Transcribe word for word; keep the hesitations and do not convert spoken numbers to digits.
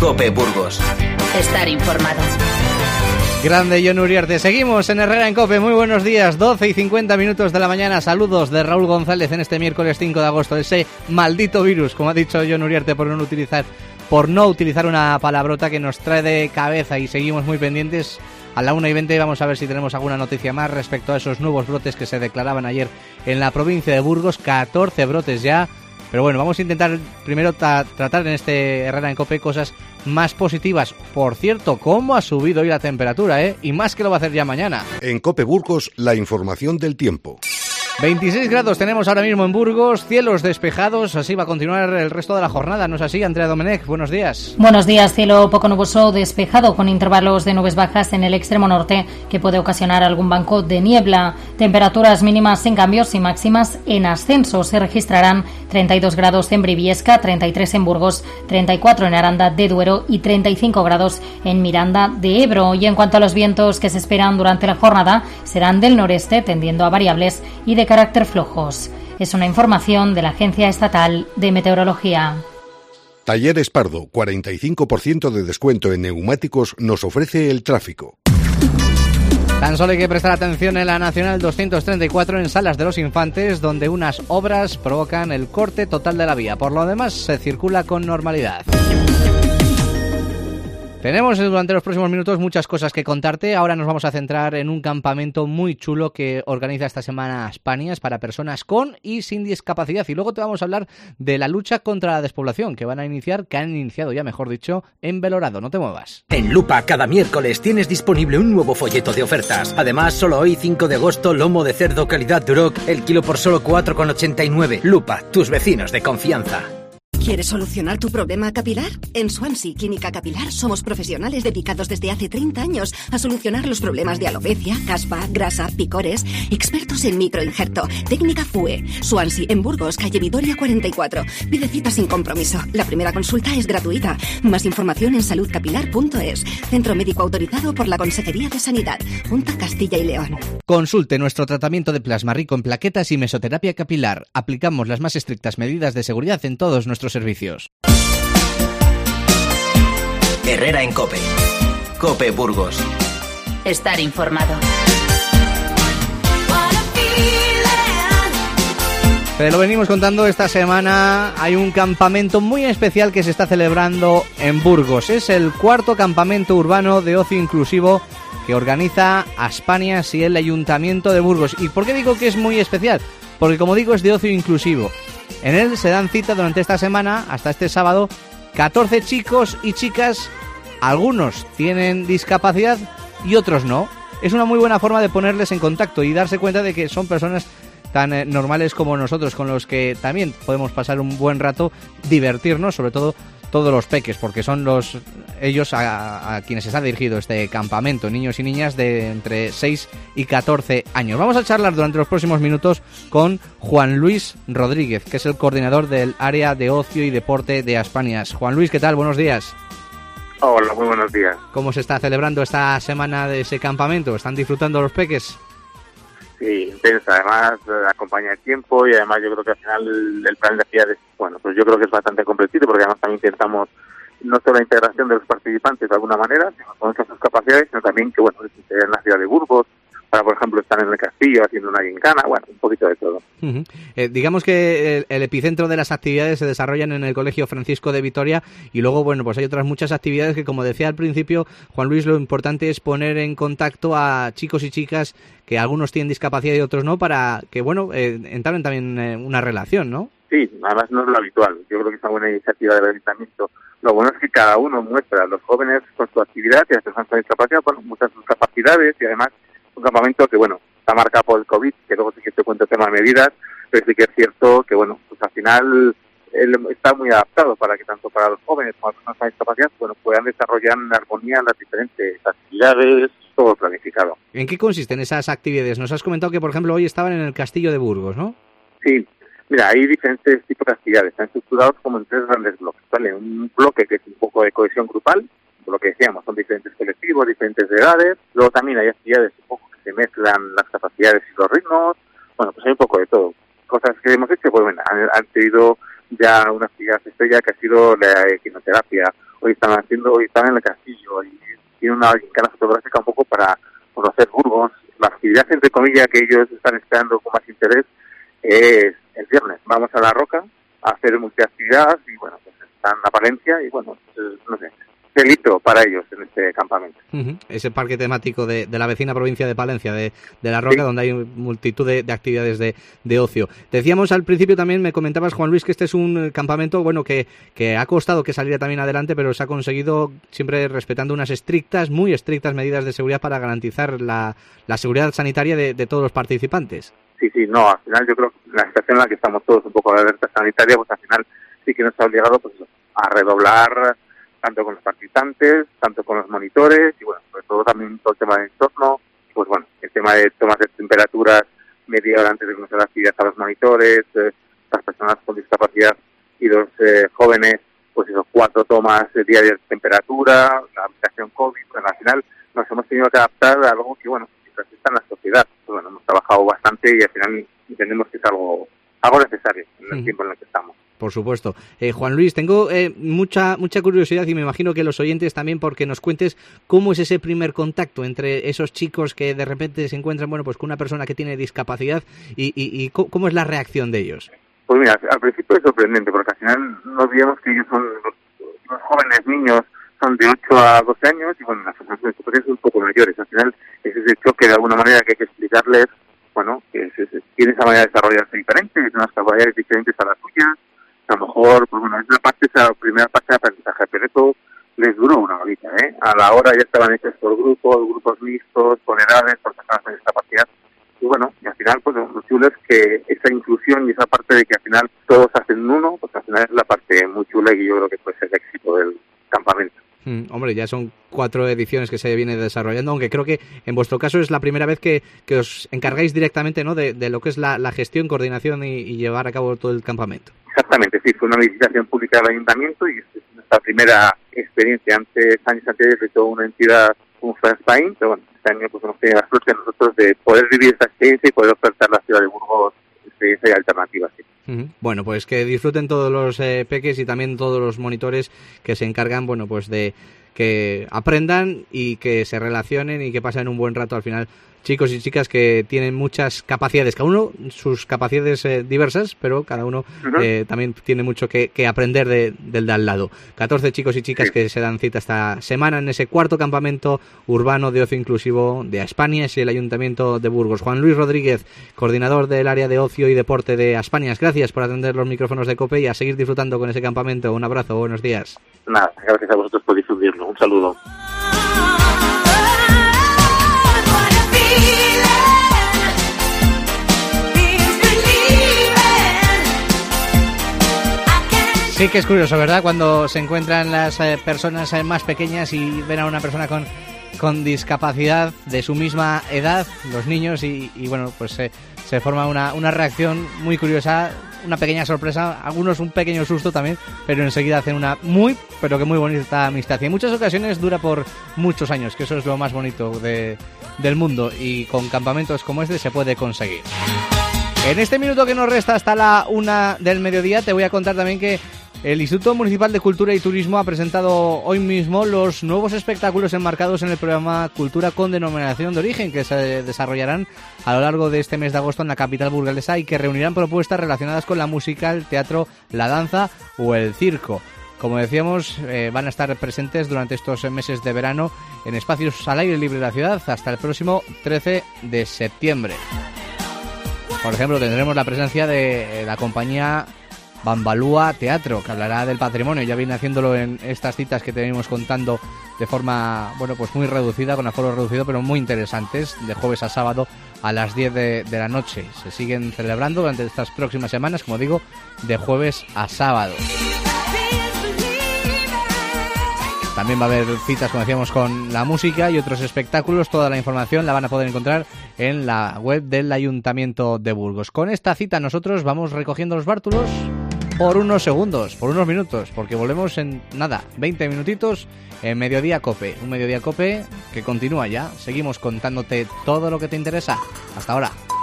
COPE Burgos. Estar informado. Grande Jon Uriarte. Seguimos en Herrera en COPE. Muy buenos días, doce y cincuenta minutos de la mañana. Saludos de Raúl González en este miércoles cinco de agosto. Ese maldito virus, como ha dicho Jon Uriarte, por no utilizar, por no utilizar una palabrota que nos trae de cabeza, y seguimos muy pendientes. A la una y veinte vamos a ver si tenemos alguna noticia más respecto a esos nuevos brotes que se declaraban ayer en la provincia de Burgos. catorce brotes ya. Pero bueno, vamos a intentar primero ta- tratar en este Herrera en COPE cosas más positivas. Por cierto, ¿cómo ha subido hoy la temperatura, eh? Y más que lo va a hacer ya mañana. En COPE Burgos, la información del tiempo. veintiséis grados tenemos ahora mismo en Burgos, cielos despejados, así va a continuar el resto de la jornada, ¿no es así, Andrea Domenech? Buenos días. Buenos días, cielo poco nuboso despejado con intervalos de nubes bajas en el extremo norte que puede ocasionar algún banco de niebla. Temperaturas mínimas sin cambios y máximas en ascenso. Se registrarán treinta y dos grados en Briviesca, treinta y tres en Burgos, treinta y cuatro en Aranda de Duero y treinta y cinco grados en Miranda de Ebro. Y en cuanto a los vientos que se esperan durante la jornada, serán del noreste tendiendo a variables y de carácter flojos. Es una información de la Agencia Estatal de Meteorología. Talleres Pardo, cuarenta y cinco por ciento de descuento en neumáticos nos ofrece el tráfico. Tan solo hay que prestar atención en la Nacional doscientos treinta y cuatro en Salas de los Infantes, donde unas obras provocan el corte total de la vía. Por lo demás, se circula con normalidad. Tenemos durante los próximos minutos muchas cosas que contarte. Ahora nos vamos a centrar en un campamento muy chulo que organiza esta semana Aspanias para personas con y sin discapacidad. Y luego te vamos a hablar de la lucha contra la despoblación que van a iniciar, que han iniciado ya, mejor dicho, en Belorado. No te muevas. En Lupa, cada miércoles tienes disponible un nuevo folleto de ofertas. Además, solo hoy, cinco de agosto, lomo de cerdo calidad Duroc, el kilo por solo cuatro con ochenta y nueve. Lupa, tus vecinos de confianza. ¿Quieres solucionar tu problema capilar? En Swansea Clínica Capilar somos profesionales dedicados desde hace treinta años a solucionar los problemas de alopecia, caspa, grasa, picores, expertos en microinjerto, técnica F U E. Swansea en Burgos, calle Vitoria cuarenta y cuatro. Pide cita sin compromiso. La primera consulta es gratuita. Más información en salud capilar punto es. Centro médico autorizado por la Consejería de Sanidad, Junta Castilla y León. Consulte nuestro tratamiento de plasma rico en plaquetas y mesoterapia capilar. Aplicamos las más estrictas medidas de seguridad en todos nuestros servicios. Herrera en COPE. COPE Burgos. Estar informado. Te lo venimos contando esta semana. Hay un campamento muy especial que se está celebrando en Burgos. Es el cuarto campamento urbano de ocio inclusivo que organiza Aspanias y el Ayuntamiento de Burgos. ¿Y por qué digo que es muy especial? Porque, como digo, es de ocio inclusivo. En él se dan cita durante esta semana, hasta este sábado, catorce chicos y chicas. Algunos tienen discapacidad y otros no. Es una muy buena forma de ponerles en contacto y darse cuenta de que son personas tan eh, normales como nosotros, con los que también podemos pasar un buen rato, divertirnos, sobre todo todos los peques, porque son los ellos a, a quienes está dirigido este campamento, niños y niñas de entre seis y catorce años. Vamos a charlar durante los próximos minutos con Juan Luis Rodríguez, que es el coordinador del área de ocio y deporte de Aspanias. Juan Luis, ¿qué tal? Buenos días. Hola, muy buenos días. ¿Cómo se está celebrando esta semana de ese campamento? ¿Están disfrutando los peques? Sí, intensa. Además, eh, acompaña el tiempo y además yo creo que al final el, el plan de actividades, bueno, pues yo creo que es bastante completito porque además también intentamos no solo la integración de los participantes de alguna manera, sino con sus capacidades, sino también que, bueno, en la ciudad de Burgos, para, por ejemplo, estar en el castillo haciendo una gincana, bueno, un poquito de todo. Uh-huh. Eh, digamos que el, el epicentro de las actividades se desarrollan en el Colegio Francisco de Vitoria y luego, bueno, pues hay otras muchas actividades que, como decía al principio, Juan Luis, lo importante es poner en contacto a chicos y chicas que algunos tienen discapacidad y otros no, para que, bueno, eh, entren también en una relación, ¿no? Sí, además no es lo habitual. Yo creo que es una buena iniciativa del Ayuntamiento. Lo bueno es que cada uno muestra a los jóvenes con su actividad y a las personas con discapacidad, bueno, muestran sus capacidades y además un campamento que, bueno, está marcado por el COVID, que luego sí que te cuento el tema de medidas, pero sí que es cierto que, bueno, pues al final él está muy adaptado para que tanto para los jóvenes como para las personas con discapacidad, bueno, puedan desarrollar en armonía las diferentes actividades, todo planificado. ¿En qué consisten esas actividades? Nos has comentado que, por ejemplo, hoy estaban en el Castillo de Burgos, ¿no? Sí, mira, hay diferentes tipos de actividades, están estructurados como en tres grandes bloques, ¿vale? Un bloque que es un poco de cohesión grupal, lo que decíamos, son diferentes colectivos, diferentes edades. Luego también hay actividades un poco que se mezclan las capacidades y los ritmos. Bueno, pues hay un poco de todo. Cosas que hemos hecho, pues bueno, han, han tenido ya una actividad estrella que ha sido la equinoterapia, hoy están haciendo, hoy están en el castillo y tiene una gincana fotográfica un poco para conocer Burgos. La actividad, entre comillas, que ellos están esperando con más interés es el viernes. Vamos a La Roca a hacer multiactividad y bueno, pues están a Palencia y bueno, pues, no sé, delito para ellos en este campamento. Uh-huh. Ese parque temático de, de la vecina provincia de Palencia, de, de La Roca, sí, donde hay multitud de, de actividades de, de ocio. Decíamos al principio también, me comentabas, Juan Luis, que este es un campamento bueno que, que ha costado que saliera también adelante, pero se ha conseguido siempre respetando unas estrictas, muy estrictas medidas de seguridad para garantizar la, la seguridad sanitaria de, de todos los participantes. Sí, sí, no, al final yo creo que la situación en la que estamos todos un poco de alerta sanitaria, pues al final sí que nos ha obligado pues a redoblar tanto con los participantes, tanto con los monitores y bueno, sobre todo también todo el tema del entorno, pues bueno, el tema de tomas de temperaturas media hora antes de comenzar la actividad a los monitores, eh, las personas con discapacidad y los eh, jóvenes, pues esos cuatro tomas diarias de temperatura, la aplicación COVID, bueno, al final nos hemos tenido que adaptar a algo que bueno, que está en la sociedad, pues bueno, hemos trabajado bastante y al final entendemos que es algo, algo necesario en el mm. tiempo en el que estamos. Por supuesto. Eh, Juan Luis, tengo eh, mucha mucha curiosidad y me imagino que los oyentes también, porque nos cuentes cómo es ese primer contacto entre esos chicos que de repente se encuentran bueno pues con una persona que tiene discapacidad y, y, y cómo es la reacción de ellos. Pues mira, al principio es sorprendente porque al final no olvidemos que ellos son los, los jóvenes niños, son de ocho a doce años y bueno, las personas son un poco mayores. Al final es ese choque de alguna manera que hay que explicarles, bueno, que es, es, tiene esa manera de desarrollarse diferente, tiene unas capacidades diferentes a las suyas. A lo mejor, pues bueno, esa parte, esa primera parte de aprendizaje, pero eso les duró una horita, ¿eh? A la hora ya estaban hechos por grupos, grupos mixtos, con edades, por personas con discapacidad. Y bueno, y al final, pues lo chulo es que esa inclusión y esa parte de que al final todos hacen uno, pues al final es la parte muy chula y yo creo que puede ser el éxito del campamento. Mm, hombre, ya son cuatro ediciones que se viene desarrollando, aunque creo que en vuestro caso es la primera vez que, que os encargáis directamente, ¿no?, de, de lo que es la, la gestión, coordinación y, y llevar a cabo todo el campamento. Exactamente, sí, fue una licitación pública del ayuntamiento y es nuestra primera experiencia. Antes, años anteriores, de toda una entidad como fue Spain, pero bueno, este año pues hemos tenido la suerte nosotros de poder vivir esta experiencia y poder ofertar a la ciudad de Burgos experiencia y alternativas, sí. Uh-huh. Bueno, pues que disfruten todos los eh, peques y también todos los monitores que se encargan, bueno, pues de que aprendan y que se relacionen y que pasen un buen rato al final. Chicos y chicas que tienen muchas capacidades, cada uno sus capacidades eh, diversas, pero cada uno uh-huh. eh, también tiene mucho que, que aprender de, del de al lado. catorce chicos y chicas sí. que se dan cita esta semana en ese cuarto campamento urbano de ocio inclusivo de Aspanias y el Ayuntamiento de Burgos. Juan Luis Rodríguez, coordinador del área de ocio y deporte de Aspanias, gracias por atender los micrófonos de COPE y a seguir disfrutando con ese campamento. Un abrazo, buenos días. Nada, gracias a vosotros por difundirlo. Un saludo. Sí que es curioso, ¿verdad? Cuando se encuentran las eh, personas eh, más pequeñas y ven a una persona con, con discapacidad de su misma edad, los niños, y, y bueno, pues eh, se forma una, una reacción muy curiosa, una pequeña sorpresa, algunos un pequeño susto también, pero enseguida hacen una muy, pero que muy bonita amistad. Y en muchas ocasiones dura por muchos años, que eso es lo más bonito de, del mundo, y con campamentos como este se puede conseguir. En este minuto que nos resta hasta la una del mediodía te voy a contar también que el Instituto Municipal de Cultura y Turismo ha presentado hoy mismo los nuevos espectáculos enmarcados en el programa Cultura con Denominación de Origen, que se desarrollarán a lo largo de este mes de agosto en la capital burgalesa y que reunirán propuestas relacionadas con la música, el teatro, la danza o el circo. Como decíamos, eh, van a estar presentes durante estos meses de verano en espacios al aire libre de la ciudad hasta el próximo trece de septiembre. Por ejemplo, tendremos la presencia de la compañía Bambalúa Teatro, que hablará del patrimonio. Ya viene haciéndolo en estas citas que te venimos contando de forma, bueno, pues muy reducida, con aforo reducido, pero muy interesantes, de jueves a sábado a las diez de, de la noche. Se siguen celebrando durante estas próximas semanas, como digo, de jueves a sábado. También va a haber citas, como decíamos, con la música y otros espectáculos. Toda la información la van a poder encontrar en la web del Ayuntamiento de Burgos. Con esta cita nosotros vamos recogiendo los bártulos por unos segundos, por unos minutos, porque volvemos en nada, veinte minutitos en Mediodía Cope. Un Mediodía Cope que continúa ya. Seguimos contándote todo lo que te interesa. Hasta ahora.